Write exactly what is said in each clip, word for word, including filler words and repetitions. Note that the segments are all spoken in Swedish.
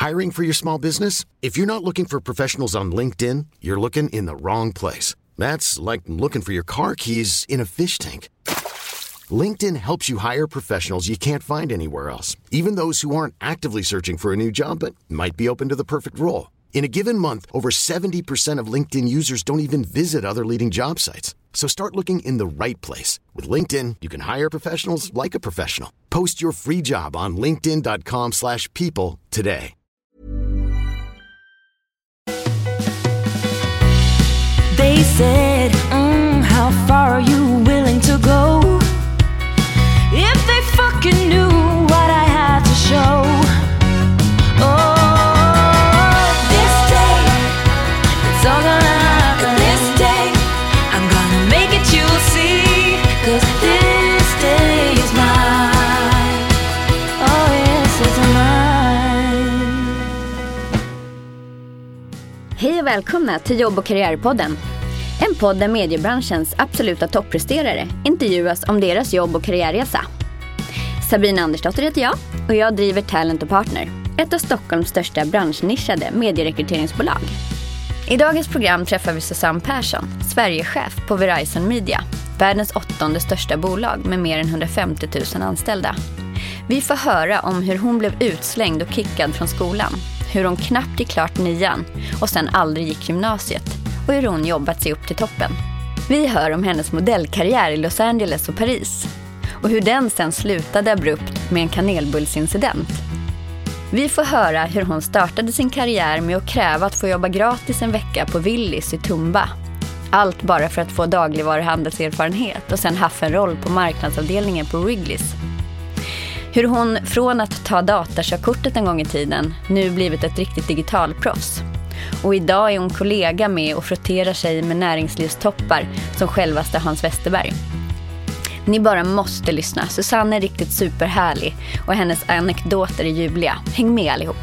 Hiring for your small business? If you're not looking for professionals on LinkedIn, you're looking in the wrong place. That's like looking for your car keys in a fish tank. LinkedIn helps you hire professionals you can't find anywhere else, even those who aren't actively searching for a new job but might be open to the perfect role. In a given month, over seventy percent of LinkedIn users don't even visit other leading job sites. So start looking in the right place. With LinkedIn, you can hire professionals like a professional. Post your free job on linkedin dot com slash people today. They said, mm, how far are you willing to go? If they fucking knew what I had to show. Oh, this day, it's all gonna happen. This day, I'm gonna make it, you'll see. Cause this day is mine. Oh yes, it's mine. Hej och välkomna till Jobb- och karriärpodden. En podd där mediebranschens absoluta toppresterare intervjuas om deras jobb- och karriärresa. Sabina Andersdotter heter jag och jag driver Talent och Partner, ett av Stockholms största branschnischade medierekryteringsbolag. I dagens program träffar vi Susanne Persson, Sverigechef på Verizon Media, världens åttonde största bolag med mer än hundrafemtio tusen anställda. Vi får höra om hur hon blev utslängd och kickad från skolan, hur hon knappt gick klart nian och sen aldrig gick gymnasiet och hur hon jobbat sig upp till toppen. Vi hör om hennes modellkarriär i Los Angeles och Paris och hur den sen slutade abrupt med en kanelbullsincident. Vi får höra hur hon startade sin karriär med att kräva att få jobba gratis en vecka på Willys i Tumba. Allt bara för att få dagligvaruhandelserfarenhet och sen haffa en roll på marknadsavdelningen på Wrigley's. Hur hon från att ta datakörkortet en gång i tiden nu blivit ett riktigt digitalproffs. Och idag är hon kollega med och frotterar sig med näringslivstoppar som självaste Hans Westerberg. Ni bara måste lyssna. Susanne är riktigt superhärlig och hennes anekdoter är ljuvliga. Häng med allihop.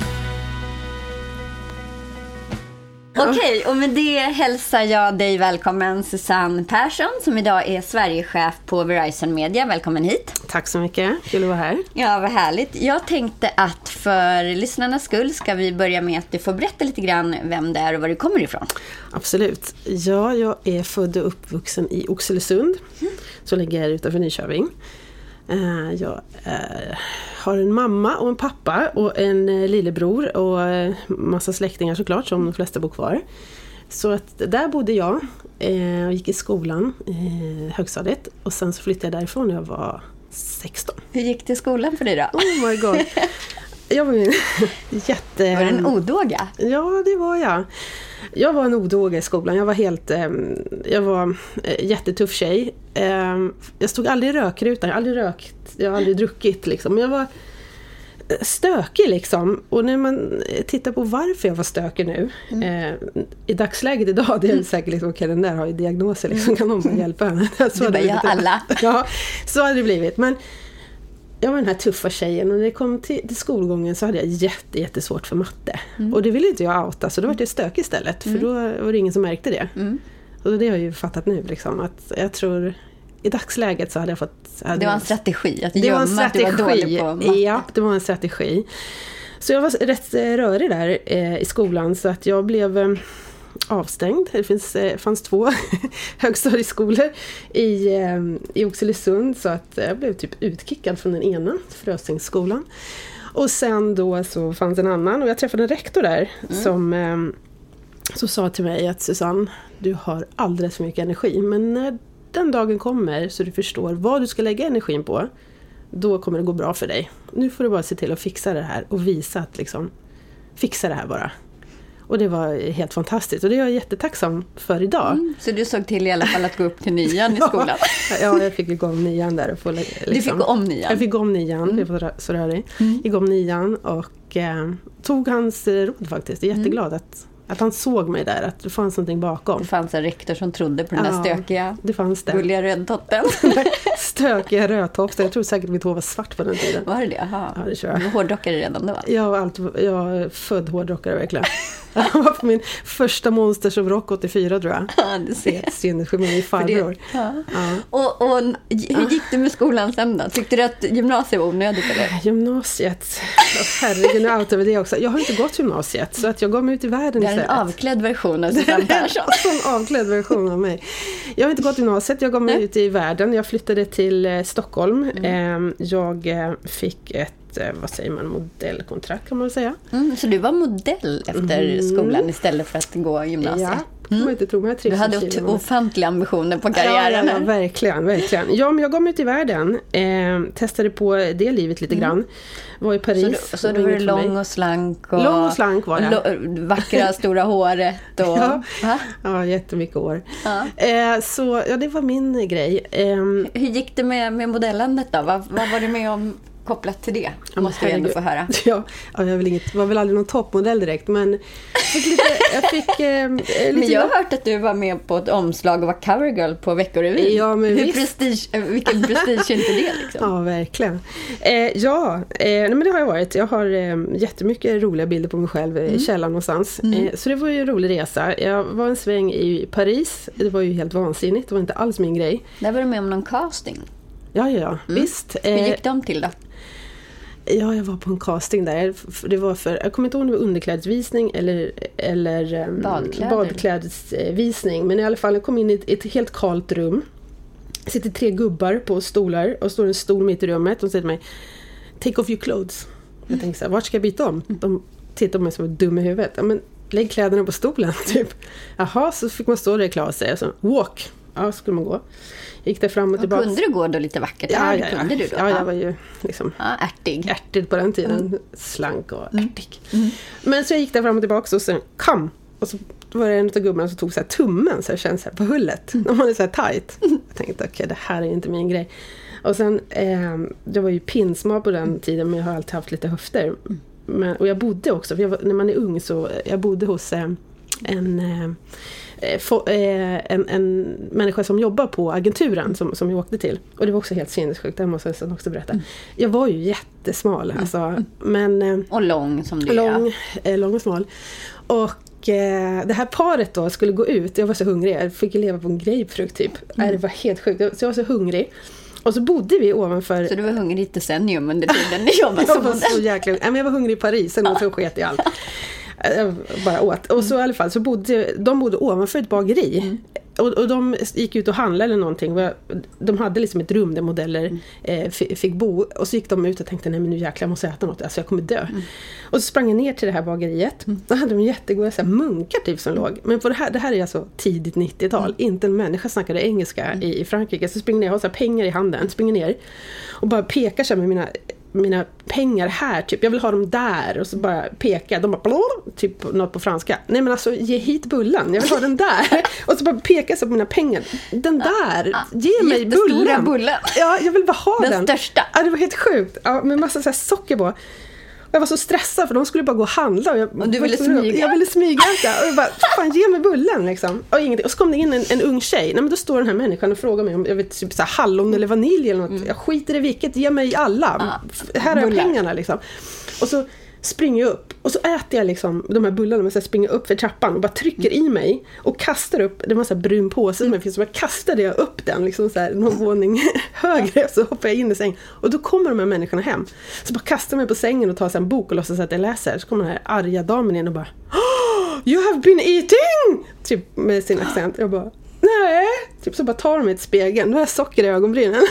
Okej, och med det hälsar jag dig välkommen Susanne Persson som idag är Sverigechef på Verizon Media. Välkommen hit. Tack så mycket, kul att vara här. Ja, vad härligt. Jag tänkte att för lyssnarnas skull ska vi börja med att du får berätta lite grann vem det är och var du kommer ifrån. Absolut. Ja, jag är född och uppvuxen i Oxelösund, mm. som ligger utanför Nyköping. Jag har en mamma och en pappa och en lillebror och massa släktingar såklart som de flesta bor kvar. Så att där bodde jag och gick i skolan i högstadiet och sen så flyttade jag därifrån när jag var sexton. Hur gick det i skolan för dig då? Oh my god. Jag var ju jätte... Var det en odåga? Ja, det var jag. Jag var en odåga i skolan. Jag var helt... Jag var jättetuff tjej. Jag stod aldrig i rökrutan. Jag har aldrig rökt. Jag har aldrig druckit liksom. Jag var stökig liksom. Och när man tittar på varför jag var stökig nu. Mm. I dagsläget idag, det är mm. säkert liksom, okej, den där har ju diagnoser liksom. Kan någon hjälpa henne? Så det var alla. Ja, så hade det blivit. Men jag var den här tuffa tjejen och när det kom till, till skolgången så hade jag jätte, jättesvårt för matte. Mm. Och det ville inte jag outa, så då var det stök istället. Mm. För då var det ingen som märkte det. Mm. Och det har jag ju fattat nu liksom, att jag tror i dagsläget så hade jag fått... Hade det var en strategi, att det gömma var en strategi. Att du var dålig på matte. Ja, det var en strategi. Så jag var rätt rörig där eh, i skolan så att jag blev... Eh, avstängd. Det finns, eh, fanns två högstadieskolor i, eh, i Oxelösund så att jag blev typ utkickad från den ena Frösingsskolan. Och sen då så fanns en annan och jag träffade en rektor där mm. som, eh, som sa till mig att Susanne, du har alldeles för mycket energi, men när den dagen kommer så du förstår vad du ska lägga energin på, då kommer det gå bra för dig. Nu får du bara se till att fixa det här och visa att liksom fixa det här bara. Och det var helt fantastiskt. Och det är jag jättetacksam för idag. Mm, så du såg till i alla fall att gå upp till nian i skolan? Ja, jag fick gå om nian där. Och få, liksom, du fick gå om nian? Jag fick gå om nian. Mm. Det var så rörig. Mm. Jag gick om nian och eh, tog hans råd faktiskt. Jag är jätteglad mm. att, Att han såg mig där, att det fanns någonting bakom. Det fanns en rektor som trodde på den Ja, där stökiga, det fanns det. gulliga rödtotten. Stökiga rödtoppsar. Jag tror säkert mitt hår var svart på den tiden. Var det det? Aha. Ja, det tror jag. Du var hårdrockare redan då, va? Jag var, alltid, jag var född hårdrockare verkligen. Jag var på min första Monsters of Rock åttiofyra tror jag. Ja, du ser. Helt sinnessjuk med min farbror. Ja. Ja. Och, och hur gick det med skolan sen då? Tyckte du att gymnasiet var onödigt eller? Gymnasiet. Oh, herregud, nu outar vi det också. Jag har inte gått gymnasiet så att jag gav mig ut i världen Det är en istället. avklädd version av Susanne Persson. En avklädd version av mig. Jag har inte gått gymnasiet, jag gav mig Nej. ut i världen. Jag flyttade till eh, Stockholm. Mm. Eh, jag eh, fick ett, eh, vad säger man, modellkontrakt kan man väl säga. Mm, så du var modell efter Mm. skolan istället för att gå gymnasiet? Ja, kan man inte tro, men jag Du trivs hade i ot- Kina. ofantliga ambitioner på karriären. Ja, ja, ja, här. verkligen, verkligen. Ja, men jag gav mig ut i världen. Eh, testade på det livet lite grann. Var i Paris. Så du, så det du var var inget för mig. lång och slank och, Lång och slank var jag. och lo- vackra stora håret och, Ja. Va? Ja, jättemycket år. Ja. Eh, så ja, det var min grej. Eh, Hur gick det med, med modellandet då? Vad, vad var du med om kopplat till det? Ja, Måste vi ändå herregud. få höra. Ja, ja, jag vill inget, var väl aldrig någon toppmodell direkt, men fick lite, jag fick eh, lite... Men jag har hört att du var med på ett omslag och var covergirl på Veckorevyn. Ja, men Hur visst. prestige, eh, vilken prestige är inte det liksom? Ja, verkligen. Eh, ja, eh, nej, men det har jag varit. Jag har eh, jättemycket roliga bilder på mig själv i källaren någonstans. Mm. Eh, så det var ju en rolig resa. Jag var en sväng i Paris. Det var ju helt vansinnigt. Det var inte alls min grej. Där var du med om någon casting. Ja, ja, ja. Visst. Hur Eh, gick de till då? Ja, jag var på en casting där. Det var för, jag kommer inte ihåg om det var underklädesvisning eller, eller um, Badkläder. badklädesvisning. Men i alla fall, jag kom in i ett, ett helt kalt rum. Det sitter tre gubbar på stolar och står en stol mitt i rummet. De säger till mig, take off your clothes. Jag tänkte så här, vart ska jag byta om? De tittar på mig som dum i huvudet. Ja, men lägg kläderna på stolen, typ. Jaha, så fick man stå där och klara sig. Så, walk. Ja, så skulle man gå. Gick där fram och Och tillbaka. kunde du gå då lite vackert? Ja, det ja, ja. kunde du då? Ja, jag var ju liksom... Ja, ärtig. ärtig på den tiden. Slank och ärtig. Men så jag gick där fram och tillbaka och sen kom. Och så var det en av gubbarna som tog så här tummen så jag kände så här på hullet. När man är så här tight. Jag tänkte okej, okay, det här är inte min grej. Och sen, eh, det var ju pinsmal på den tiden men jag har alltid haft lite höfter. Men, och jag bodde också, för jag var, när man är ung så jag bodde hos eh, en... Eh, Få, eh, en, en människa som jobbar på agenturen som, som jag åkte till. Och det var också helt sinnessjukt, det måste jag också berätta. Jag var ju jättesmal, alltså, men... Eh, Och lång som du lång, är. eh, lång och smal. Och eh, det här paret då skulle gå ut, jag var så hungrig, jag fick leva på en grapefrukt typ. Mm. Äh, det var helt sjukt, så jag var så hungrig. Och så bodde vi ovanför... Så du var hungrig i ett decennium under tiden ni jobbade jag som var modell? så jäkla... Nej, men jag var hungrig i Paris, sen så sket i allt. Jag bara åt. Och så i alla fall så bodde de bodde ovanför ett bageri. Mm. Och, och de gick ut och handlade eller någonting. De hade liksom ett rum där modeller mm. eh, fick bo. Och så gick de ut och tänkte, nej men nu jäklar jag måste äta något. Alltså jag kommer dö. Mm. Och så sprang jag ner till det här bageriet. Mm. Då hade de jättegoda så här, munkar typ som låg. Men på det här, det här är alltså tidigt nittiotal. Mm. Inte en människa snackade engelska mm. i, i Frankrike. Så springer ner, jag har så här pengar i handen. Springer ner och bara pekar så här med mina... mina pengar här, typ, jag vill ha dem där och så bara peka, de bara blå, typ något på franska. Nej men alltså, ge hit bullen, jag vill ha den där. Och så bara peka så på mina pengar. Den där, ge mig bullen. bullen. Ja, jag vill bara ha den. Den största. Ja, det var helt sjukt. Ja, med massa så här socker på. Jag var så stressad för de skulle bara gå och handla. Och, jag, och du ville smyga? Jag ville smyga. Och jag bara, fan ge mig bullen liksom. Och, ingenting. Och så kom det in en, en ung tjej. Nej, men då står den här människan och frågar mig om jag vet, typ så här, hallon eller vanilj eller något. Mm. Jag skiter i vilket, ge mig alla. Ah, här är pengarna liksom. Och så springer jag upp och så äter jag liksom de här bullarna men så springer upp för trappan och bara trycker mm. i mig och kastar upp, det var en sån här brun påse mm. som så bara kastade jag upp den liksom så här någon våning högre så hoppar jag in i säng och då kommer de här människorna hem så bara kastar mig på sängen och tar sig en bok och låtsas att jag läser så kommer den här arga damen in och bara oh, you have been eating typ med sin accent jag bara nej, typ så bara tar de ett spegeln. Nu har jag socker i ögonbrynen.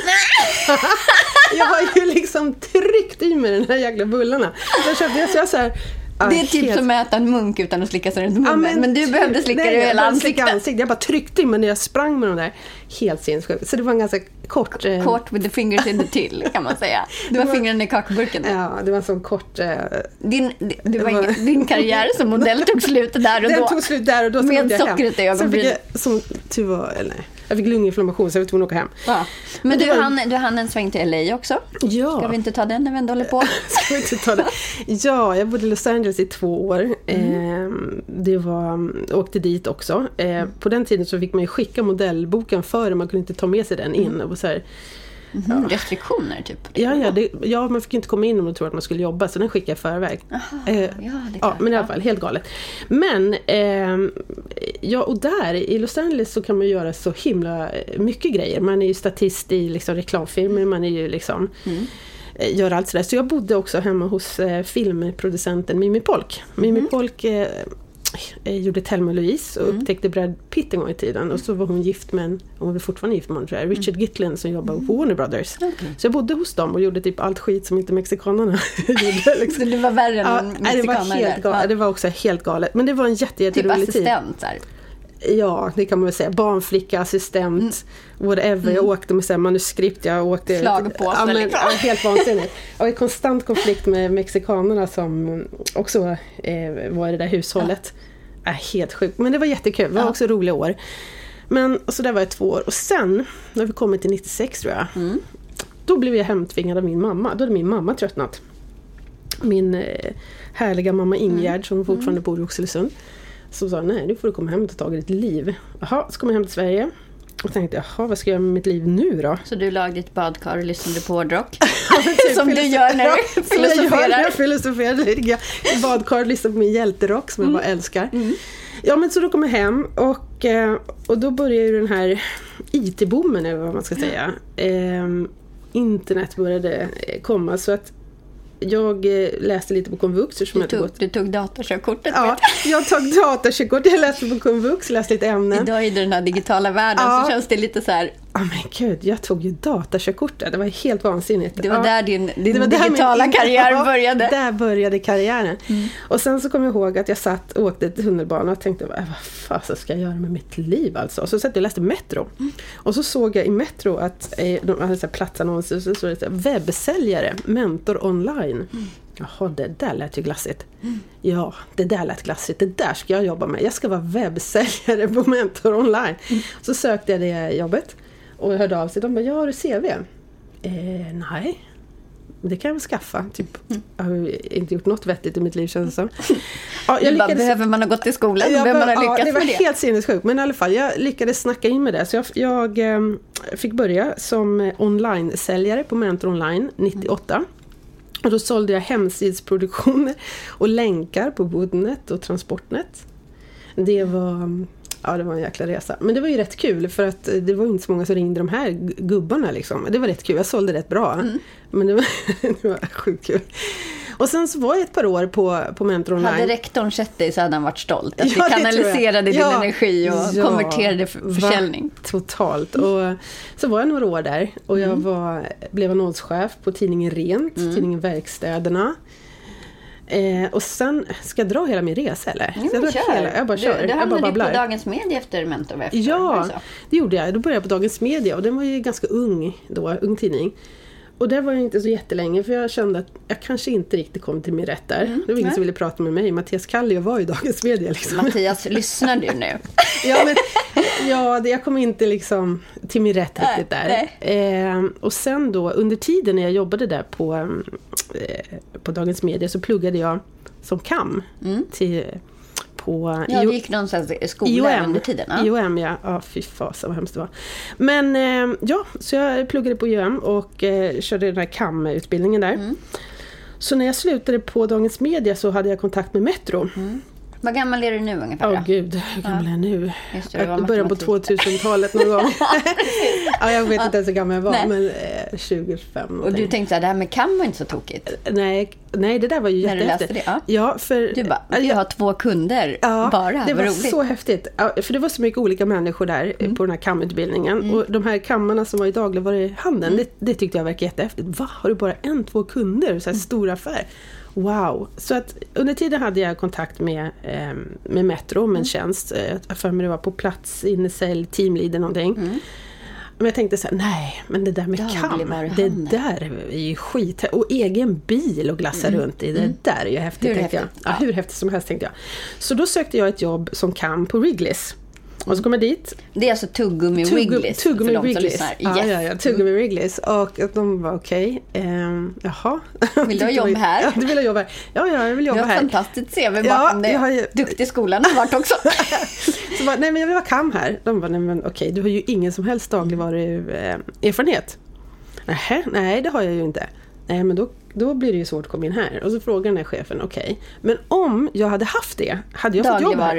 Jag har ju liksom tryckt i mig den här jäkla bullarna. Så jag köpte, så jag så här, det är typ helt... som att äta en munk utan att slicka sig runt munnen. Ja, men, men du ty- behövde slicka nej, dig i hela ansiktet. ansiktet. Jag bara tryckte in men när jag sprang med de där. Helt sinnessjukt. Så det var en ganska kort... Eh... Kort with the fingers in the till kan man säga. Du var, var fingrarna i kakburken. Ja, det var en sån kort... Eh... Din, det var var... Ingen, din karriär som modell tog slut där och Den då. tog slut där och då. Med sockret i ögonbrynen. Som tur var, eller nej. Jag fick lunginflammation så jag var tvungen att åka hem. Ja. Men, Men du, var... hann, du hann en sväng till L A också? Ja. Ska vi inte ta den när vi ändå håller på? Ska vi inte ta det? Ja, jag bodde i Los Angeles i två år. Mm. Eh, det var, åkte dit också. Eh, mm. På den tiden så fick man ju skicka modellboken före, man kunde inte ta med sig den in. Mm. Och så här, Mm-hmm. Ja. Restriktioner typ? Ja, ja, det, ja, man fick inte komma in om de trodde att man skulle jobba, så den skickade jag i förväg. Aha, eh, ja, det ja, men i alla fall, helt galet. Men, eh, ja, och där i Los Angeles så kan man göra så himla mycket grejer. Man är ju statist i liksom, reklamfilmer, man är ju liksom... Mm. gör allt sådär. Så jag bodde också hemma hos eh, filmproducenten Mimi Polk. Mimi mm. Polk eh, eh, gjorde Thelma och Louise och mm. upptäckte Brad Pitt en gång i tiden. Mm. Och så var hon gift med en, hon var fortfarande gift med en, tror jag, Richard mm. Gitlin som jobbade mm. på Warner Brothers. Okay. Så jag bodde hos dem och gjorde typ allt skit som inte mexikanerna gjorde. Liksom. Så det var värre än ja, mexikaner det var helt galet. Ja. Det var också helt galet. Men det var en jätte, jätterolig typ tid. assistent här. Ja, det kan man väl säga. Barnflicka, assistent, mm. whatever. Mm. Jag åkte med så här, manuskript. Jag åkte... Slagpåse. Ja, men, ja, helt vansinnigt. Jag var i konstant konflikt med mexikanerna som också eh, var i det där hushållet. Ja. Äh, helt sjukt. Men det var jättekul. Det var ja. också roliga år. Men och så där var jag två år. Och sen, när vi kom till nittiosex tror jag. Mm. Då blev jag hemtvingad av min mamma. Då hade min mamma tröttnat. Min eh, härliga mamma Ingegärd mm. som fortfarande mm. bor i Oxelösund. Så sa, nej, nu får du komma hem och ta tag i ditt liv. Jaha, så kom jag hem till Sverige. Och tänkte, jaha, vad ska jag göra med mitt liv nu då? Så du lagde ditt badkar och lyssnade på hårdrock? typ, som du gör när du filosoferar. Jag, jag filosoferar. Jag i badkar och lyssnade på min hjälterock som mm. jag bara älskar. Mm. Ja, men så då kom jag hem och, och då började ju den här I T-boomen, eller vad man ska säga. Ehm, internet började komma, så att jag läste lite på Komvux. Du tog, gått... du tog datakörkortet? Ja, jag tog datakörkort. Jag läste på Komvux, läste lite ämnen. Idag i den här digitala världen ja. så känns det lite så här... Ja, oh, men gud, jag tog ju datakörkortet. Det var helt vansinnigt. Det var ja. där din, din det var digitala min... karriär ja, började. Där började karriären. Mm. Och sen så kom jag ihåg att jag satt och åkte till tunnelbanan och tänkte, vad fan ska jag göra med mitt liv alltså? Och så satt jag och läste Metro. Mm. Och så såg jag i Metro att eh, de hade så här platsannonser och så stod det webbsäljare, mentor online. Mm. Jaha, det där lät ju glassigt. Mm. Ja, det där lät glassigt. Det där ska jag jobba med. Jag ska vara webbsäljare på Mentor online. Mm. Så sökte jag det jobbet. Och jag hörde av sig. De bara, ja, har du C V? Eh, nej. Det kan jag väl skaffa. Typ, mm. jag har inte gjort något vettigt i mitt liv, känns det som. Ja, jag lyckades... bara, behöver man ha gått i skolan? Jag behöver man ha lyckats ja, det var med helt sinnessjukt. Men i alla fall, jag lyckades snacka in med det. Så jag, jag eh, fick börja som online-säljare på Mentor online nittioåtta. Mm. Och då sålde jag hemsidsproduktioner och länkar på Woodnet och Transportnet. Det var, ja, det var en jäkla resa. Men det var ju rätt kul för att det var inte så många som ringde de här gubbarna liksom. Det var rätt kul, jag sålde rätt bra. Mm. Men det var, det var sjukt kul. Och sen så var jag ett par år på, på Mentor Online. Hade rektorn sett dig så hade han varit stolt. Att ja, du kanaliserade din ja, energi och ja, konverterade för försäljning. Va, totalt. Och så var jag några år där. Och jag var, blev annonschef på tidningen Rent, mm. tidningen Verkstäderna. Eh, och sen, ska jag dra hela min resa eller? Mm, jag, kör. Hela, jag bara kör. Du, du hamnade jag bara på Dagens Media efter Mentor efter. Ja, det gjorde jag. Då började jag på Dagens Media och den var ju ganska ung då, ung tidning. Och det var ju inte så jättelänge för jag kände att jag kanske inte riktigt kom till min rätt där. Mm, det var ingen nej. som ville prata med mig. Mattias Kallio var ju Dagens Media liksom. Mattias, lyssnar du nu? ja, men ja, det, jag kom inte liksom till min rätt riktigt där. Eh, och sen då, under tiden när jag jobbade där på, eh, på Dagens Media så pluggade jag som kam mm. till... På ja, du gick någonstans i skolan I O M, under tiden. Ja. I O M, ja. Ja, fy fasen vad hemskt det var. Men eh, ja, så jag pluggade på I O M och eh, körde den här C A M-utbildningen där. Mm. Så när jag slutade på Dagens Media så hade jag kontakt med Metro. Mm. Vad gammal är du nu ungefär? Åh oh, gud, hur gammal ja. är jag nu? Just det, jag började på tvåtusentalet någon gång. ja, jag vet inte ens hur gammal jag var, nej. men eh, tjugofem. Och någonting. Du tänkte att det här med C A M var inte så tokigt? Nej, nej det där var ju jättehäftigt. När du läste det? Ja, ja för... Du bara, jag har två kunder ja, bara, det var roligt. så häftigt. Ja, för det var så mycket olika människor där mm. på den här C A M-utbildningen. Mm. Och de här kammarna som var i dagligvaruhandeln, mm. det, det tyckte jag verkade jättehäftigt. Va, har du bara en, två kunder? Så här mm. stor affär. Wow, så att under tiden hade jag kontakt med, eh, med Metro, med en tjänst. Jag för mig det var på plats, innesälj, teamleader någonting. Mm. Men jag tänkte så här, nej, men det där med C A M, det där är ju skit. Och egen bil och glassa mm. runt i, det mm. där är ju häftigt, hur tänkte häftigt? jag. Ja, hur häftigt som helst tänkte jag. Så då sökte jag ett jobb som C A M på Wrigley's. Och så kom jag dit. Det är alltså tuggummi Tuggum- Wrigley's tuggummi för de som Wrigley's. lyssnar. Ja, Yes. ja, ja, tuggummi Wrigley's. Och att de var okej. Okay. Um, jaha. Vill du ha jobb här? Ja, du vill ha jobb här. Ja, ja, jag vill jobba Du har här. fantastiskt C V bakom Ja, dig. jag har ju- Duktig i skolan har varit också. Så bara, nej men jag vill vara kam här. De bara, nej men okej, du har ju ingen som helst dagligvaruerfarenhet. Nej, nej det har jag ju inte. Nej men då, då blir det ju svårt att komma in här. Och så frågar den här chefen, okej. Okay. Men om jag hade haft det, hade jag fått jobb här?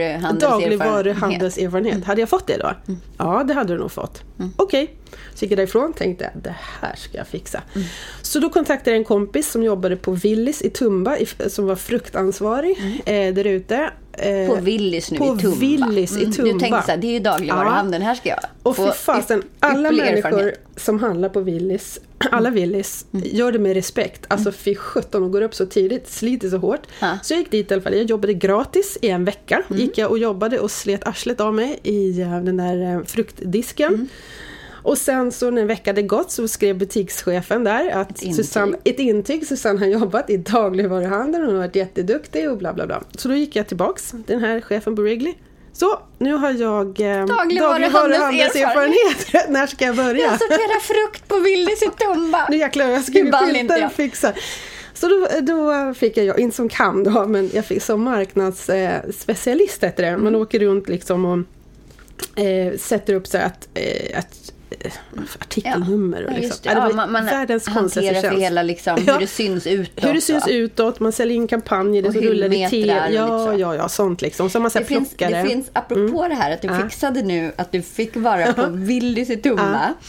Dagligvaruhandelserfarenhet. Hade jag fått det då? Mm. Ja, det hade du nog fått. Mm. Okej. Okay. Så gick jag därifrån, tänkte jag, det här ska jag fixa. Mm. Så då kontaktade jag en kompis som jobbade på Willys i Tumba, som var fruktansvarig mm. eh, där ute. Eh, på Willys nu på i Tumba. Willys i Tumba. Du tänkte så här, det är ju dagligvaruhandeln, ja. Här ska jag och för fasen, alla människor som handlar på Willys, alla Willys, mm. gör det med respekt. Alltså mm. för sjutton och går upp så tidigt, sliter så hårt. Ja. Så jag gick dit i alla fall, jag jobbade gratis i en vecka. Mm. Gick jag och jobbade och slet arslet av mig i den där fruktdisken. Mm. Och sen så när en vecka hade gått så skrev butikschefen där att ett intyg, Susanne, ett intyg Susanne har jobbat i dagligvaruhandeln och hon har varit jätteduktig och bla bla bla. Så då gick jag tillbaks, den här chefen på Wrigley. Så, nu har jag eh, dagligvaruhandelserfarenhet. När ska jag börja? Jag sorterar frukt på Willys i Tumba. Nu jäklar, jag skriver skyltar och fixar. Så då, då fick jag, inte som kam då, men jag fick som marknadsspecialist heter det. Man mm. åker runt liksom och eh, sätter upp så att, eh, att artikelnummer och liksom. Ja, ja, man, man hanterar för hela liksom, hur ja. det syns utåt. Hur det syns ja. utåt, man säljer in kampanjer, det så rullar det till. Ja, liksom. ja, ja, sånt liksom. Så man det, finns, det finns, apropå mm. det här att du ja. fixade nu att du fick vara på Willys i Tumba ja.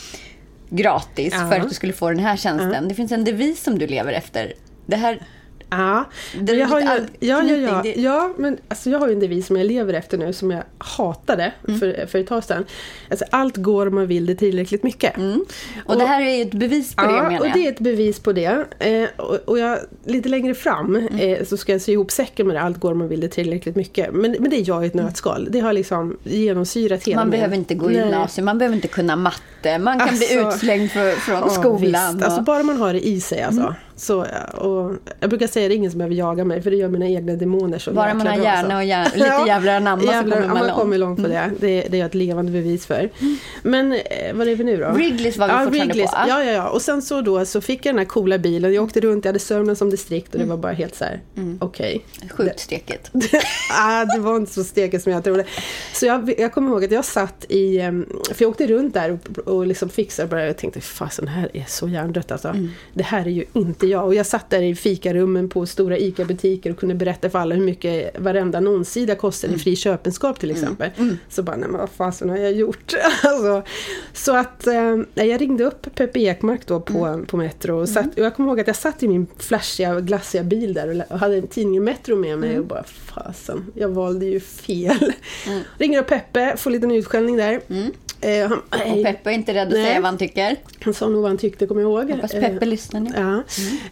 gratis ja. för att du skulle få den här tjänsten. Ja. Det finns en devis som du lever efter. Det här Ja, det jag har ju, ja, ja, ja, ja, men alltså jag har ju en devis som jag lever efter nu som jag hatade mm. för, för ett tag sedan. Alltså, allt går om man vill det tillräckligt mycket. Mm. Och, och det här är ju ett bevis på ja, det, menar jag. Ja, och det är ett bevis på det. Eh, och, och jag, lite längre fram mm. eh, så ska jag sy ihop säcken med det. Allt går om man vill det tillräckligt mycket. Men, men det är jag i ett nötskal. Det har liksom genomsyrat hela Man mig. behöver inte gå i gymnasium, man behöver inte kunna matte. Man kan alltså, bli utslängd för, från ja, skolan. Visst. Och... Alltså, bara man har det i sig alltså. Mm. Så, och jag brukar säga att det är ingen som behöver jaga mig, för det gör mina egna demoner så bara man har hjärna och hjärna, lite jävlar anamma så kommer man, man långt. kommer långt på det. Mm. det. Det är ett levande bevis för. Mm. Men vad är vi nu då? Wrigley's var vi ja, fortfarande Wrigley's. på. Ja, ja, ja. Och sen så då så fick jag den här coola bilen. Jag åkte runt, jag hade Sörmland som distrikt och det var bara helt så här, mm. okej. Okay. Sjukt stekigt. ah, det var inte så stekigt som jag trodde. Så jag, jag kommer ihåg att jag satt i, för jag åkte runt där och, och liksom fixade bara, jag tänkte, fasen, här är så hjärndött alltså. Mm. Det här är ju inte jag. Och jag satt där i fikarummen på stora ICA-butiker och kunde berätta för alla hur mycket varenda annonssida kostar mm. i fri köpenskap till exempel. Mm. Mm. Så bara, nej men vad fasen har jag gjort? alltså, så att eh, jag ringde upp Peppe Ekmark då på, mm. på Metro och, satt, och jag kommer ihåg att jag satt i min flashiga, glassiga bil där och hade en tidning Metro med mig mm. och bara, fasen, jag valde ju fel. Mm. Ringer upp Peppe, får lite utskällning där. Mm. Eh, han, och Peppe är inte rädd att nej. säga vad han tycker. Han sa nog vad han tyckte, kommer jag ihåg. Hoppas Peppe eh, lyssnar nu. Ja.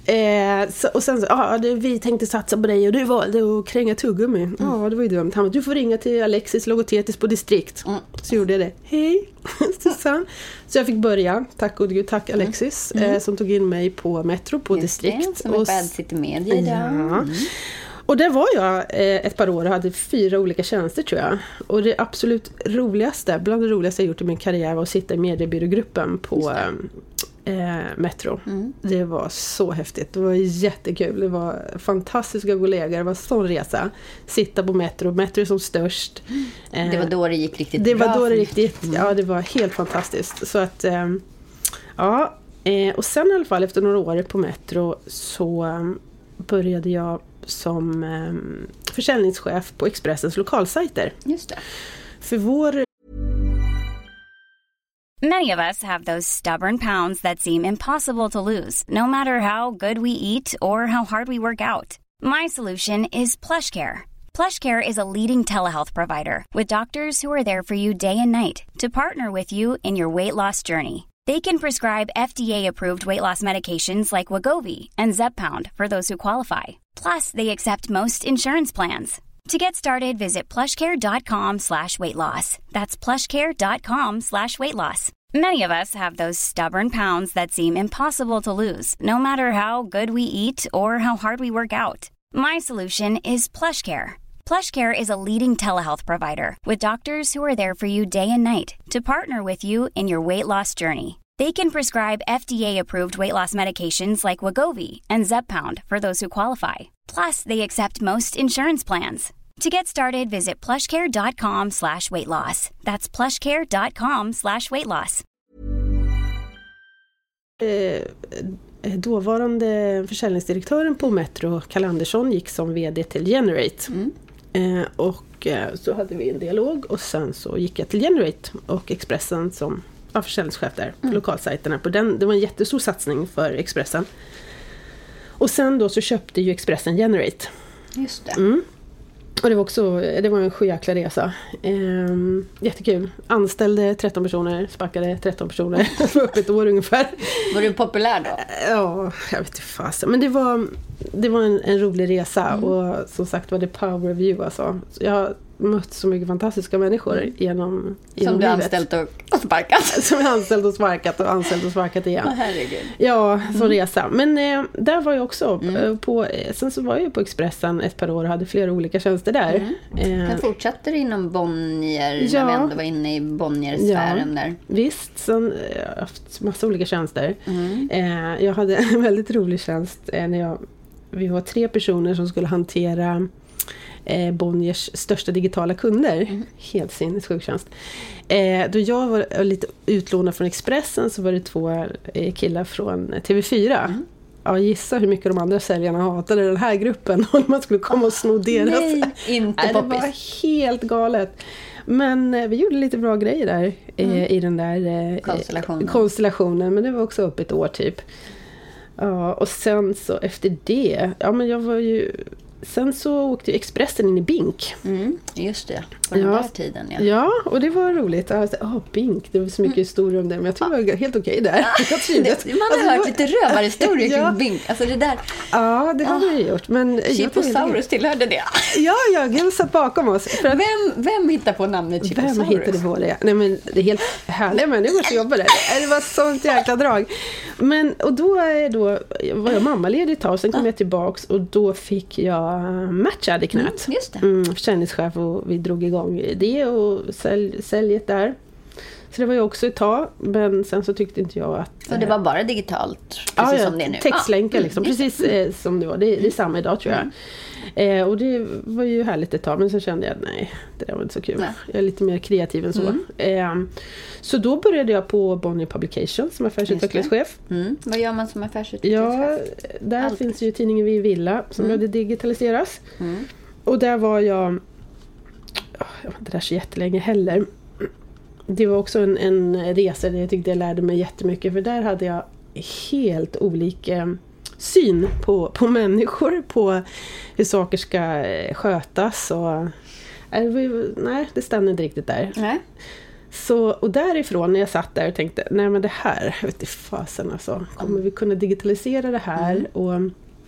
Mm. Eh, så, och sen så, ja, det, vi tänkte satsa på dig och du valde att kränga tuggummi. Mm. Ja, det var ju dumt. Han bara, du får ringa till Alexis Logotetis på distrikt. Mm. Så gjorde jag det. Hej, Susanne. Så jag fick börja, tack och gud, tack Alexis, mm. eh, som tog in mig på Metro på Just distrikt. Det, som är på Ad Media idag. Ja. Mm. Och där var jag eh, ett par år och hade fyra olika tjänster tror jag. Och det absolut roligaste, bland det roligaste jag gjort i min karriär var att sitta i mediebyrågruppen på eh, Metro. Mm. Det var så häftigt, det var jättekul. Det var fantastiska kollegor, det var en sån resa. Sitta på Metro, Metro som störst. Eh, det var då det gick riktigt det bra. Det var då det riktigt, mm. ja det var helt fantastiskt. Så att, eh, ja. Eh, och sen i alla fall efter några år på Metro så um, började jag som um, försäljningschef på Expressens lokalsajter. Just det. För vår... Many of us have those stubborn pounds that seem impossible to lose, no matter how good we eat or how hard we work out. My solution is PlushCare. PlushCare is a leading telehealth provider with doctors who are there for you day and night to partner with you in your weight loss journey. They can prescribe F D A-approved weight loss medications like Wegovy and Zepbound for those who qualify. Plus, they accept most insurance plans. To get started, visit plushcare.com slash weight loss. That's plushcare.com slash weight loss. Many of us have those stubborn pounds that seem impossible to lose, no matter how good we eat or how hard we work out. My solution is PlushCare. PlushCare is a leading telehealth provider with doctors who are there for you day and night to partner with you in your weight loss journey. They can prescribe F D A-approved weight loss medications like Wegovy and Zepbound for those who qualify. Plus, they accept most insurance plans. To get started, visit plushcare.com slash weight loss. That's plushcare.com slash weight loss. Eh, dåvarande försäljningsdirektören på Metro, Kalle Andersson, gick som vd till Generate. Mm. Eh, och eh, så hade vi en dialog och sen så gick jag till Generate och Expressen som var försäljningschef där på mm. lokalsajterna. På den, det var en jättestor satsning för Expressen. Och sen då så köpte ju Expressen Generate. Just det. Mm. Och det var också, det var en sjöjäkla resa. Ehm, jättekul. Anställde tretton personer, sparkade tretton personer för upp ett år ungefär. Var du populär då? Ja, jag vet inte fasen. Men det var, det var en, en rolig resa. Mm. Och som sagt var det power of you alltså. Jag har mött så mycket fantastiska människor mm. genom, genom Som du livet. anställt och sparkat. Som jag anställt och sparkat och anställt och sparkat igen. Oh, herregud. Ja, som mm. resa. Men eh, där var jag också mm. på, sen så var jag på Expressen ett par år och hade flera olika tjänster där. Mm. Eh, jag fortsatte inom Bonnier ja, när vi ändå var inne i Bonnier-sfären ja, där. Visst, sen jag har haft massa olika tjänster. Mm. Eh, jag hade en väldigt rolig tjänst eh, när jag, vi var tre personer som skulle hantera Eh, Bonniers största digitala kunder. Mm. Helt sinnessjuk tjänst. Eh, då jag var lite utlånad från Expressen så var det två eh, killar från T V fyra. Mm. Ja, gissa hur mycket de andra säljarna hatade den här gruppen och man skulle komma och sno deras. Nej, inte Nej, det var helt galet. Men eh, vi gjorde lite bra grejer där eh, mm. i den där eh, konstellationen. konstellationen. Men det var också upp ett år typ. Ja, och sen så efter det, ja men jag var ju sen så åkte Expressen in i Bink. Mm, just det, på den ja. där tiden. Ja. ja, och det var roligt. Ja, oh, Bink, det var så mycket mm. historier om det. Men jag tror det var helt okej där. Jag det, man har alltså, hört lite rövarhistorier ja. kring Bink. Alltså det där. Ja, det har oh. vi gjort. Men Chiposaurus tillhörde det. Ja, ja, jag satt bakom oss. För att, vem, vem hittar på namnet Chiposaurus? Vem hittade på det? Nej, men det är helt härliga människor som jobbar där. Det var sånt jäkla drag. Men, och då, då var jag mammaledig ett tag. Sen kom jag tillbaks och då fick jag matchade knät. Mm, just det. Mm, försäljningschef och vi drog igång det och sälj, säljet där. Så det var ju också ett tag, men sen så tyckte inte jag att... Så det var bara digitalt, precis ja, ja, som det är nu? textlänkar ah, liksom, mm, precis eh, som det var. Det, det är samma idag tror jag. Mm. Eh, och det var ju härligt ett tag, men sen kände jag att nej, det där var inte så kul. Nej. Jag är lite mer kreativ än så. Mm. Eh, så då började jag på Bonnier Publications som affärsutvecklingschef. Mm. Vad gör man som affärsutvecklingschef? Ja, där Allt. finns ju tidningen Vi Villa som mm. behövde digitaliseras. Mm. Och där var jag, jag var inte där så jättelänge heller. Det var också en, en resa där jag tyckte jag lärde mig jättemycket. För där hade jag helt olika syn på, på människor. På hur saker ska skötas. Och, nej, det stämde inte riktigt där. Nej. Så, och därifrån när jag satt där och tänkte, nej men det här, jag vet inte fasen alltså. Kommer vi kunna digitalisera det här? Mm. Och,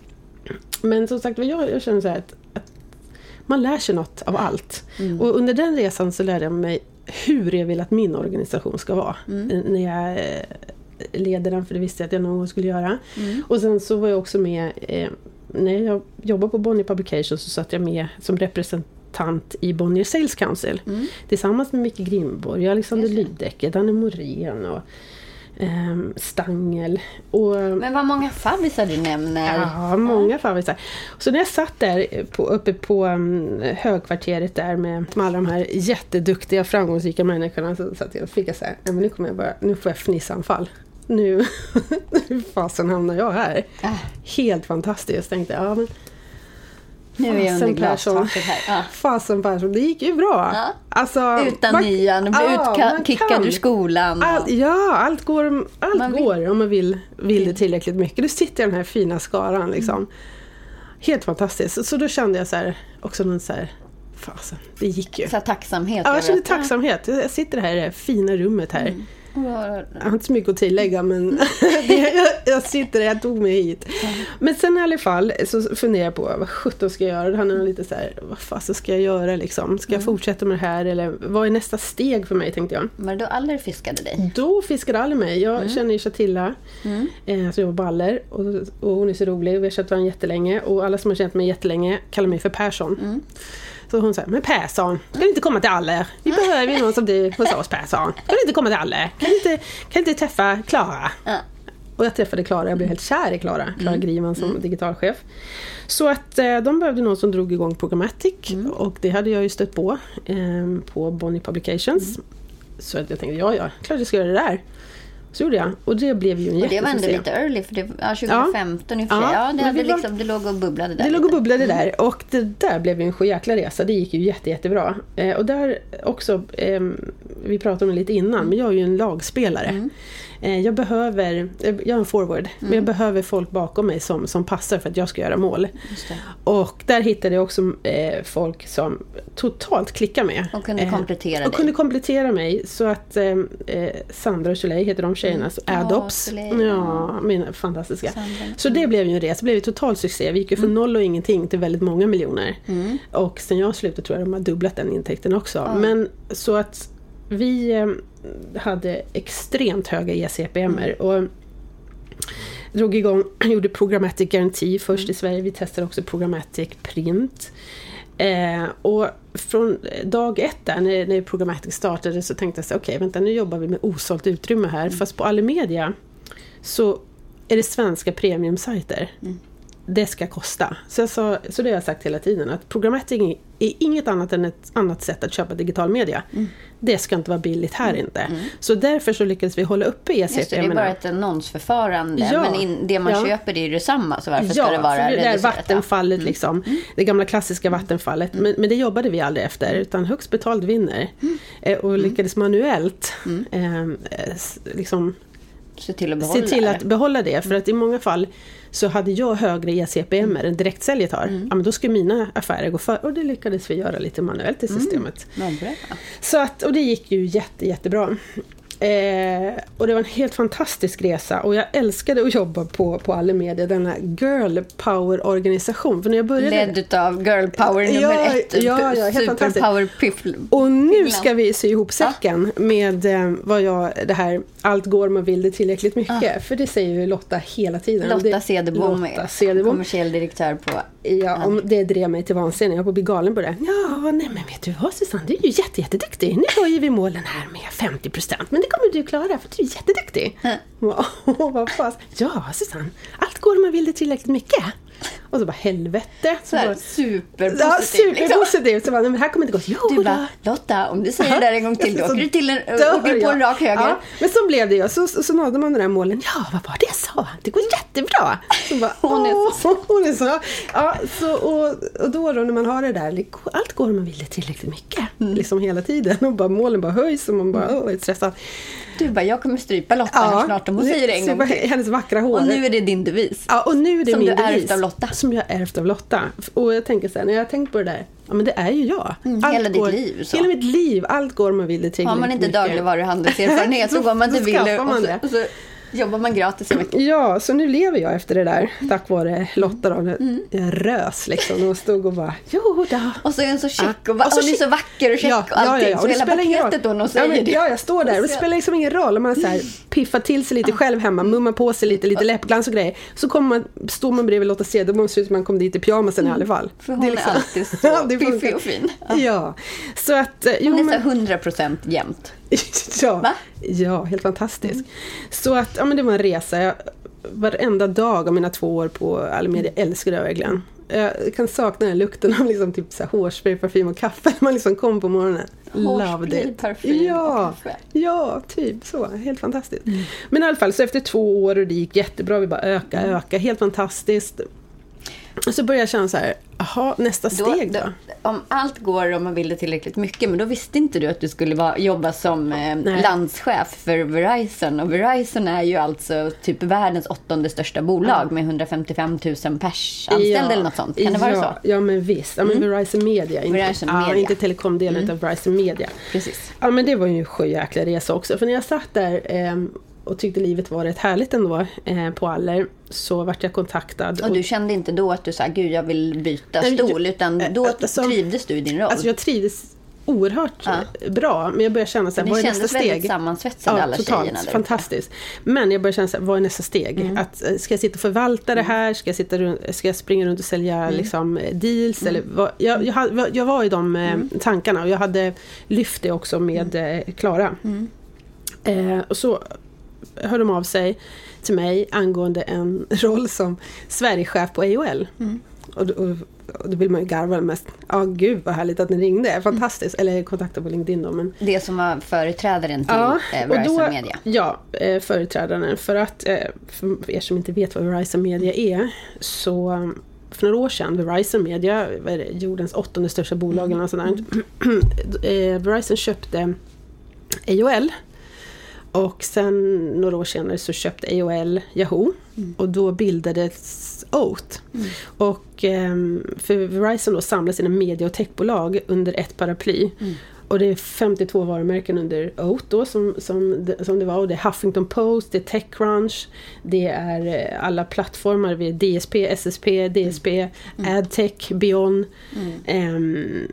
men som sagt, jag, jag känner så här att, att man lär sig något av allt. Mm. Och under den resan så lärde jag mig hur jag vill att min organisation ska vara. Mm. När jag leder den, för det visste jag att jag någon gång skulle göra. Mm. Och sen så var jag också med, eh, när jag jobbade på Bonnier Publications så satt jag med som representant i Bonnier Sales Council. Mm. Tillsammans med Micke Grimborg, Alexander Lydecke, Danne Morén och Um, Stangel och, men vad många favvisar du nämner. Ja, många favvisar. Så när jag satt där på, uppe på um, högkvarteret där med, med alla de här jätteduktiga framgångsrika människorna, så satt jag och fick jag så här, ja, men nu kommer jag bara, nu får jag fnissanfall. Nu, nu fasen hamnar jag här. Äh. Helt fantastiskt, tänkte jag. Ja, men nu är jag under glastaket här. Ja. Fasen Persson, det gick ju bra. Ja. Alltså, utan man, nian, bli ja, utkickad ur skolan. All, ja, allt går, allt man går vill. Om man vill, vill det tillräckligt mycket. Du sitter i den här fina skaran liksom. Mm. Helt fantastiskt. Så, så då kände jag så här, också någon så här, fasen, det gick ju. Så här tacksamhet. Ja, jag kände tacksamhet. Jag sitter här i det här fina rummet här. Mm. Jag har inte så mycket att tillägga, men jag, jag sitter där, jag tog mig hit. Men sen i alla fall så funderar jag på vad sjutton ska jag göra. Det handlar lite så här, vad fan så ska jag göra liksom? Ska jag fortsätta med det här eller vad är nästa steg för mig, tänkte jag. Men då Aller fiskade dig? Då fiskade Aller mig. Jag mm. känner ju Chatilla, mm. eh, så jag var baller och, och hon är så rolig och vi har känt varandra jättelänge och alla som har känt mig jättelänge kallar mig för Persson. Mm. Så hon säger, men Persson, kan du inte komma till Aller? Vi behöver ju någon som du hos oss, Persson. Kan du inte komma till Aller? Kan du inte, kan du inte träffa Klara? Ja. Och jag träffade Klara, jag blev helt kär i Klara. Klara mm. Griman som mm. digitalchef. Så att eh, de behövde någon som drog igång Programmatic. Mm. Och det hade jag ju stött på eh, på Bonnie Publications. Mm. Så att jag tänkte, ja, ja, klart jag ska göra det där. Så gjorde jag. Och det blev ju en jättesuccé. Och det var ändå lite early, för det var tjugohundrafemton ja. i och för sig. Ja, det, hade liksom, det låg och bubblade där. Det låg och bubblade mm. där. Och det där blev ju en sjöjäkla resa. Det gick ju jätte, jättebra. Eh, och där också, eh, vi pratade om det lite innan, men jag är ju en lagspelare. Mm. Eh, jag behöver, jag är en forward, mm. men jag behöver folk bakom mig som, som passar för att jag ska göra mål. Och där hittade jag också eh, folk som totalt klickar med. Och kunde komplettera eh, dig. Och kunde komplettera mig. Så att eh, Sandra och Soleil heter de tjejerna. Mm. Adops. Ja, ja, mina fantastiska. Sandra. Så det blev ju en resa. Det blev ju total succé. Vi gick ju från mm. noll och ingenting till väldigt många miljoner. Mm. Och sen jag slutade tror jag de har dubblat den intäkten också. Mm. Men så att vi eh, hade extremt höga E C P M-er mm. och drog igång, gjorde Programmatic Guarantee först mm. i Sverige. Vi testade också Programmatic Print. Eh, och från dag ett där när, när Programmatic startade så tänkte jag så okej, okay, vänta, nu jobbar vi med osålt utrymme här. Mm. Fast på Alimedia så är det svenska premiumsajter. Mm. Det ska kosta. Så, jag sa, så det har jag sagt hela tiden, att Programmatic är inget annat än ett annat sätt att köpa digital media. Mm. Det ska inte vara billigt här mm. inte. Mm. Så därför så lyckades vi hålla uppe E C P. Just det, det är bara ett annonsförfarande. Ja. Men in, det man ja. köper det är ju detsamma. Så varför ja, ska det vara för det reducerat? Där vattenfallet mm. liksom. Mm. Det gamla klassiska vattenfallet. Mm. Men, men det jobbade vi aldrig efter. Utan högst betald vinner. Mm. Eh, och lyckades manuellt mm. eh, liksom se till att behålla, se till att behålla det. För att i många fall så hade jag högre E C P M än direktsäljet har. Mm. Ja, men då skulle mina affärer gå för. Och det lyckades vi göra lite manuellt i systemet. Mm. Så att, och det gick ju jätte, jättebra. Eh, och det var en helt fantastisk resa. Och jag älskade att jobba på, på Alimedia, denna girl power organisation. För när jag började... Ledd av girl power nummer ja, ett. Ja, ja, helt fantastiskt. Power piffl. Och nu ska vi sy ihop säcken ja. med eh, vad jag, det här, allt går man vill det tillräckligt mycket. Ja. För det säger ju Lotta hela tiden. Lotta Cederbom, kommersiell direktör på... Ja, om det drev mig till vansinne. Jag får bli galen på det. Ja, nej men vet du vad Susanne, du är ju jätte, jätteduktig. Nu höjer vi målen här med femtio procent. Men det kommer du klara för du är jätteduktig. Mm. Och vad fast. Ja, Susanne, allt går man vill det tillräckligt mycket. Och så bara helvete. Så, så bara, superpositivt. Ja, superpositivt. Liksom. Så bara, men här kommer inte gå. Jo, du bara, Lotta, om du säger det där en gång till, då åker du till en, åker på en rak höger. Ja, men så blev det ju. Så, så, så nådde man den här målen. Ja, vad var det så? Det går jättebra. Så bara, hon är så. Hon är så. Ja, så, och, och då, då när man har det där, allt går man vill det tillräckligt mycket. Mm. Liksom hela tiden. Och bara, målen bara höjs och man bara, åh, är stressad. Du bara, jag kommer strypa Lotta ja, här snart om hon säger det en gång till. Hennes vackra hår. Och nu är det din devis. Ja, och nu är det som min du devis. Ärvt av Lotta. Som jag ärvt av Lotta. Och jag tänker så här, när jag har tänkt på det där, ja men det är ju jag. Mm, hela går, ditt liv. Så. Hela mitt liv, allt går man vill det till. Har man inte dagligvaruhandelserfarenhet så går man till vill och, så, och så jobbar man gratis så mycket. Ja, så nu lever jag efter det där. Tack vare Lotta då. Mm. Jag rös liksom och stod och bara, jo då. Och så är hon så check och, va- och, så och ni är så vacker och check ja, och allting. Ja, ja, ja. Och så hela paketet då hon säger ja, men, det. Ja, jag står där och det spelar liksom ingen roll om man så här piffar till sig lite ja. själv hemma, mummar på sig lite, lite läppglans och grejer. Så kommer man, står man bredvid Lotta Cederbom och ser ut som man kom dit i pyjamasen mm. i alla fall. För hon det är, liksom, är alltid så ja, piffig och fin. Ja. ja. Så att, jo, hon är så hundra procent jämnt. ja. Va? Ja, helt fantastiskt. Mm. Så att, ja men det var en resa. Jag, varenda dag av mina två år på Alimedia älskade jag verkligen. Jag kan sakna den lukten av liksom typ så här hårspray, parfym och kaffe när man liksom kom på morgonen. Hårspray, parfym ja, och kaffe. Ja, typ så. Helt fantastiskt. Mm. Men i alla fall, så efter två år och det gick jättebra. Vi bara öka, öka. Helt fantastiskt. Och så började jag känna så här, Jaha, nästa steg då? då? Om allt går om man vill det tillräckligt mycket, men då visste inte du att du skulle vara, jobba som eh, landschef för Verizon. Och Verizon är ju alltså typ världens åttonde största bolag ja. med hundrafemtiofem tusen pers anställda ja. eller något sånt. Kan det ja. vara så? Ja, men visst. Ja, men mm. Verizon Media. Inte, Verizon ja, Media. inte telekomdelen mm. utan Verizon Media. Precis. Ja, men det var ju en sjöjäkla resa också. För när jag satt där eh, och tyckte livet var rätt härligt ändå eh, på Aller, så vart jag kontaktad. Och, och du kände inte då att du sa, gud jag vill byta nej, stol, utan då alltså, trivdes du i din roll? Alltså jag trivdes oerhört ja. bra, men jag började känna så här, vad är nästa steg? Det kändes väldigt sammansvetsade ja, alla totalt, tjejerna där fantastiskt. Men jag började känna så här, vad är nästa steg? Mm. Att, ska jag sitta och förvalta det här? Ska jag, sitta runt, ska jag springa runt och sälja mm. liksom, deals? Mm. Eller vad? Jag, jag, jag var i de mm. tankarna och jag hade lyft det också med mm. Klara. Mm. Eh, och så hör de av sig till mig angående en roll som Sverigechef på A O L. Mm. Och, och, och då vill man ju garva mest. Ja, oh, gud vad härligt att ni ringde. Fantastiskt. Mm. Eller kontakta på LinkedIn då. Men... Det som var företrädaren till ja, eh, Verizon då, Media. Ja, eh, företrädaren. För att, eh, för er som inte vet vad Verizon Media är, så för några år sedan, Verizon Media, jordens åttonde största bolag eller något sådant. Mm. eh, Verizon köpte A O L. Och sen några år senare så köpte A O L Yahoo. Mm. Och då bildades Oath. Mm. Och um, för Verizon då samlar sina media- och techbolag under ett paraply. Mm. Och det är femtiotvå varumärken under Oath då som, som, det, som det var. Och det är Huffington Post, det är TechCrunch. Det är alla plattformar vid D S P, S S P, D S P, mm. AdTech, Beyond, mm. um,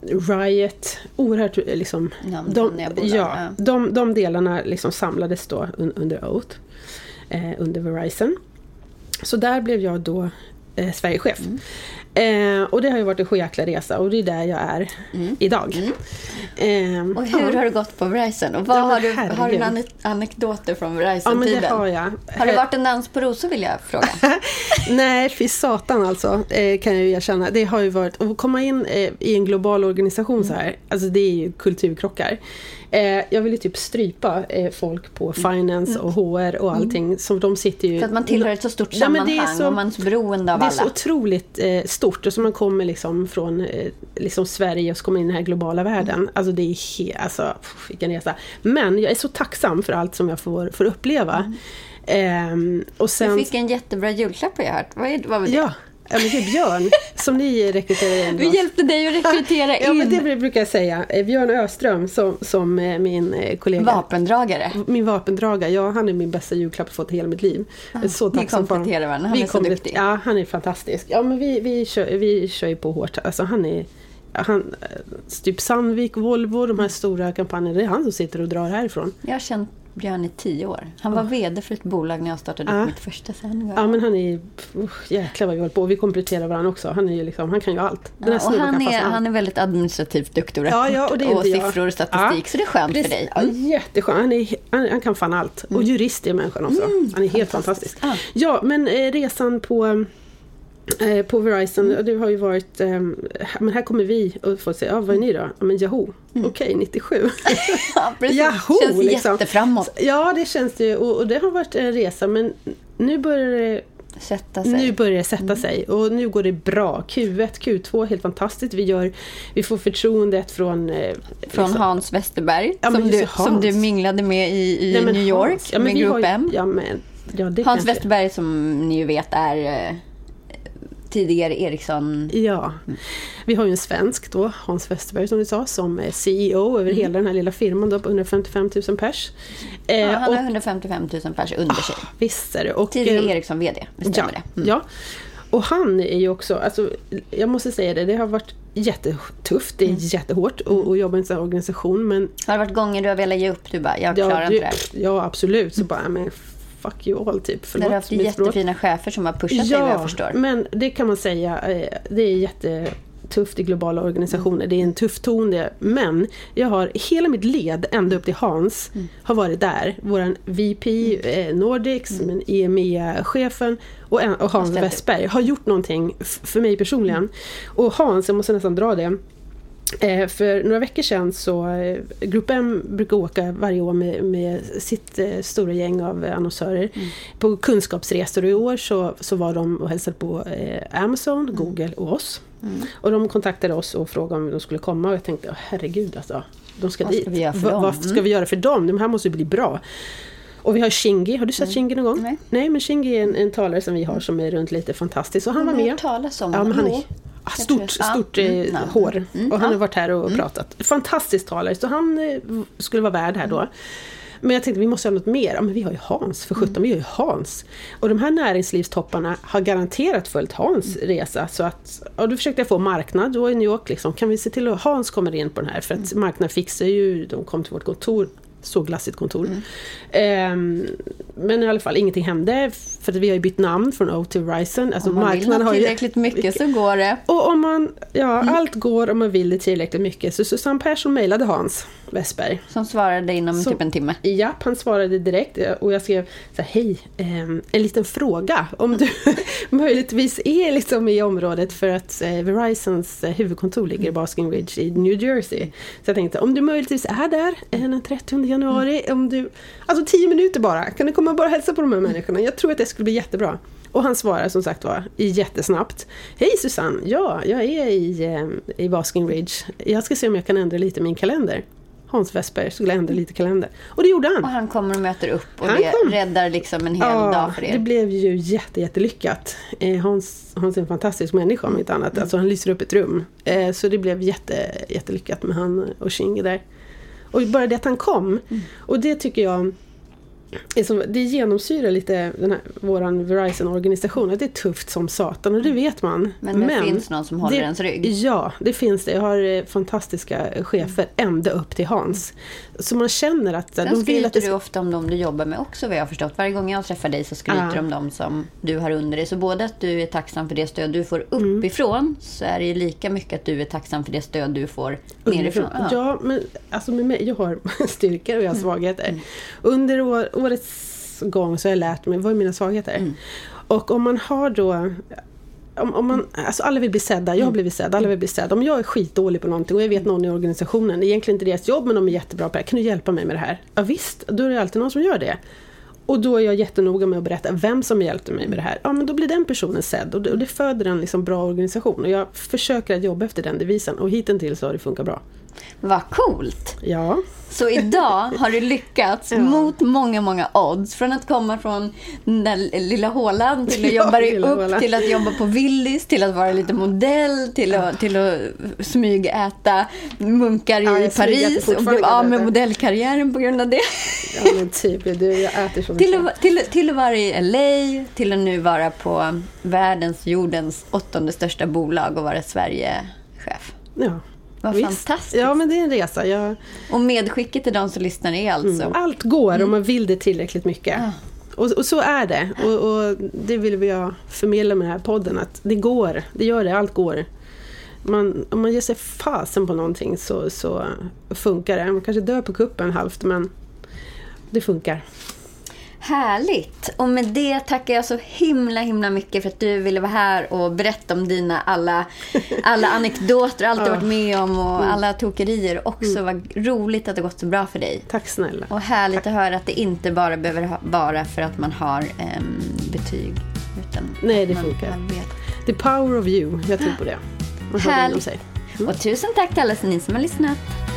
Riot. Oerhört liksom. Ja, de, ja, de, de delarna liksom samlades då un, under Oath. Eh, under Verizon. Så där blev jag då eh, Sverigechef. Mm. Eh, och det har ju varit en sjöjäkla resa och det är där jag är mm. idag. Mm. Eh, och hur ja. har det gått på Verizon? Och vad ja, har, du, har du en anekdoter från Verizon-tiden? Ja, men det har jag. Har det varit en dans på rosor vill jag fråga? Nej, fy satan alltså, eh, kan jag ju erkänna. Det har ju varit, att komma in eh, i en global organisation mm. så här, alltså det är ju kulturkrockar. Eh, jag vill ju typ strypa eh, folk på finance och H R och allting. Mm. Som de sitter ju... För att man tillhör ett så stort sammanhang ja, så, och man är så beroende av det alla. Det är så otroligt eh, stort. Och så man kommer liksom från eh, liksom Sverige och så kommer in i den här globala världen. Mm. Alltså det är he- alltså, pff, vilken resa. Men jag är så tacksam för allt som jag får, får uppleva. Mm. Eh, och sen... Du fick en jättebra julklapp har jag hört. Vad, är, vad var det? Ja. Ja, men det är Björn som ni rekryterar in. Vi hjälpte dig att rekrytera in. Ja, men det brukar jag säga. Björn Öström som, som min kollega. Vapendragare. Min vapendragare. Ja, han är min bästa julklapp fått i hela mitt liv. Ah, så ni kompletterar varandra. Han vi är så duktig. Ja, han är fantastisk. Ja, men vi, vi, kör, vi kör ju på hårt. Alltså han är... Han, typ Sandvik, Volvo, de här stora kampanjerna. Det är han som sitter och drar härifrån. Jag har känt Björn i tio år. Han var oh. vd för ett bolag när jag startade ja. upp mitt första sen. Ja, men han är uh, jäklar vad vi håller på. Vi kompletterar varandra också. Han är ju liksom, han kan ju allt. Ja, och han är, han är väldigt administrativt duktig och, ja, ja, och, det är och siffror och statistik. Ja. Så det är skönt det, för dig. Ja, jätteskönt. Han, är, han, han kan fan allt. Mm. Och jurist är människan också. Mm, han är helt fantastisk. fantastisk. Ah. Ja, men eh, resan på... på Verizon, mm. det har ju varit um, men här kommer vi och får se, ja vad är ni då? Ja, men Yahoo, mm. okej, okay, nittiosju ja, precis. Yahoo, känns liksom. Jätteframåt. Ja, det känns det ju, och, och det har varit en resa, men nu börjar det sätta sig. Nu börjar det sätta mm. sig och nu går det bra. Q ett, Q två, helt fantastiskt. Vi gör, vi får förtroendet från eh, från liksom. Hans Westerberg ja, som, du, Hans. som du minglade med i, i Nej, New York ja, med Grupp har, M. Ja, men, ja, det Hans Westerberg som ni ju vet är eh, tidigare Ericsson. Ja, vi har ju en svensk då, Hans Westerberg som du sa, som är C E O över mm. hela den här lilla firman då på hundrafemtiofem tusen pers. Ja, eh, han och, har hundrafemtiofem tusen pers under sig. Ah, visst är det. Och, tidigare Ericsson vd, bestämmer ja, det. Mm. Ja, och han är ju också, alltså, jag måste säga det, det har varit jättetufft, det är mm. jättehårt att, att jobba i en sån här organisation. Men, har det varit gånger du har velat ge upp, du bara, jag klarar ja, inte det här? Ja, absolut, så bara, men fuck you all, typ. Förlåt, det har haft jättefina chefer som har pushat ja, dig, vad jag förstår. Men det kan man säga, det är jättetufft i globala organisationer. Mm. Det är en tuff ton det. Men jag har hela mitt led ända upp till Hans mm. har varit där. Våran V P mm. Nordics, mm. men E M E A-chefen och, en, och Hans Westberg har gjort någonting f- för mig personligen. Mm. Och Hans, jag måste nästan dra det. Eh, för några veckor sedan så eh, Grupp M brukar åka varje år med, med sitt eh, stora gäng av eh, annonsörer mm. på kunskapsresor, och i år så, så var de och hälsade på eh, Amazon, mm. Google och oss. Mm. Och de kontaktade oss och frågade om de skulle komma. Och jag tänkte, oh, herregud alltså. De ska vad dit. Ska vi göra för Va- dem? vad ska mm. vi göra för dem? De här måste bli bra. Och vi har Shingi. Har du sett mm. Shingi någon gång? Nej. Nej, men Shingi är en, en talare som vi har som är runt lite fantastisk. Och han var med. Talas om ja, men han är ah, stort, stort eh, mm. hår. Mm. Och han har varit här och mm. pratat. Fantastisk talare. Så han eh, skulle vara värd här då. Men jag tänkte, vi måste ha något mer. Ja, men vi har ju Hans, för sjutton, mm. vi har ju Hans. Och de här näringslivstopparna har garanterat följt Hans mm. resa. Så att, och då försökte jag få marknad då i New York. Liksom. Kan vi se till att Hans kommer in på den här? För att mm. marknaden fixar ju, de kom till vårt kontor. Så glassigt kontor. Mm. Um, men i alla fall, ingenting hände. För att vi har ju bytt namn från O till Verizon. Alltså om man marknaden vill har tillräckligt ju, mycket så går det. Och om man, ja, mm. allt går om man vill det tillräckligt mycket. Så Susanne Persson mejlade Hans Westberg. Som svarade inom så, typ en timme. Ja, han svarade direkt. Och jag skrev så här, hej, um, en liten fråga. Om du möjligtvis är liksom i området för att uh, Verizons uh, huvudkontor ligger i Basking Ridge i New Jersey. Så jag tänkte, om du möjligtvis är där uh, den trettionde januari, mm. om du, alltså tio minuter bara, kan du komma och bara hälsa på de här människorna? Jag tror att det skulle bli jättebra. Och han svarar som sagt var jättesnabbt. Hej Susanne, ja, jag är i, eh, i Basking Ridge. Jag ska se om jag kan ändra lite min kalender. Hans Westberg skulle ändra lite kalender. Och det gjorde han. Och han kommer och möter upp och han det kom. räddar liksom en hel ja, dag för er. Det blev ju jätte, jättelyckat. Eh, Hans, Hans är en fantastisk människa om inte annat. Alltså han lyser upp ett rum. Eh, så det blev jätte, jättelyckat med han och Shingi där. Och bara det att han kom. Mm. Och det tycker jag är som, det genomsyrar lite den här, våran Verizon-organisation. Det är tufft som satan och det vet man. Men det Men finns någon som håller det, ens rygg. Ja, det finns det. Jag har fantastiska chefer ända upp till Hans. Så man känner att Sen de vill att det... du ofta om dem du jobbar med också, vad jag har förstått. Varje gång jag träffar dig så skryter du ah. om dem som du har under dig. Så både att du är tacksam för det stöd du får uppifrån mm. så är det ju lika mycket att du är tacksam för det stöd du får nerifrån. Ja, ja men alltså med mig, jag har styrkor och jag har svagheter. Mm. Under år, årets gång så har jag lärt mig vad är mina svagheter. Mm. Och om man har då Om, om man, alltså alla vill bli sedda, jag har blivit sedd, alla vill bli sedda. Om jag är skitdålig på någonting och jag vet någon i organisationen, det är egentligen inte deras jobb men de är jättebra på det, kan du hjälpa mig med det här? Ja visst, då är det alltid någon som gör det. Och då är jag jättenoga med att berätta vem som hjälpte mig med det här. Ja men då blir den personen sedd och det, och det föder en liksom bra organisation. Och jag försöker att jobba efter den devisen och hittills så har det funkat bra. Vad coolt! Ja. Så idag har du lyckats ja. mot många, många odds. Från att komma från den där lilla hålan till att ja, jobba upp, hålan. till att jobba på Willys, till att vara lite modell, till att, till att smygäta munkar ja, i Paris och bli av med modellkarriären på grund av det. Ja men typ, du, jag äter som till, att, till, till att vara i L A, till att nu vara på världens, jordens åttonde största bolag och vara Sverige-chef. Ja. Vad Visst. fantastiskt. Ja, men det är en resa. Jag... Och medskicket till de som lyssnar är alltså... Mm. Allt går mm. om man vill det tillräckligt mycket. Ja. Och, och så är det. Och, och det vill vi jag förmedla med den här podden. Att det går. Det gör det. Allt går. Man, om man ger sig fasen på någonting så, så funkar det. Man kanske dör på kuppen halvt, men det funkar. Härligt! Och med det tackar jag så himla himla mycket för att du ville vara här och berätta om dina alla, alla anekdoter, allt du varit med om och mm. alla tokerier. Också mm. vad roligt att det gått så bra för dig. Tack snälla. Och härligt Tack. att höra att det inte bara behöver vara för att man har um, betyg. Utan Nej, det funkar. The power of you, jag tror på det. Man har det inom sig. Mm. Och tusen tack till alla ni som har lyssnat.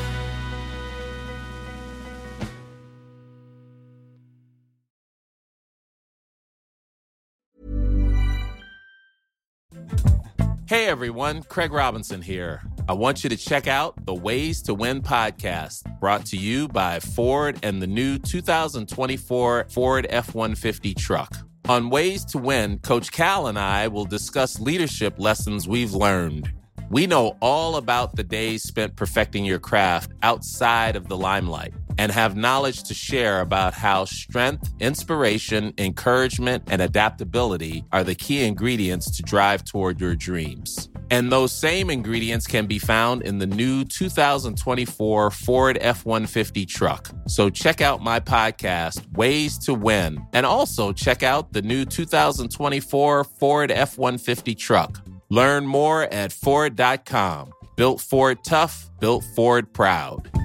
Hey everyone, Craig Robinson here. I want you to check out the Ways to Win podcast, brought to you by Ford and the new two thousand twenty-four Ford F one fifty truck. On Ways to Win, Coach Cal and I will discuss leadership lessons we've learned. We know all about the days spent perfecting your craft outside of the limelight and have knowledge to share about how strength, inspiration, encouragement, and adaptability are the key ingredients to drive toward your dreams. And those same ingredients can be found in the new two thousand twenty-four Ford F one fifty truck. So check out my podcast, Ways to Win, and also check out the new two thousand twenty-four Ford F one fifty truck. Learn more at Ford dot com. Built Ford tough, built Ford proud.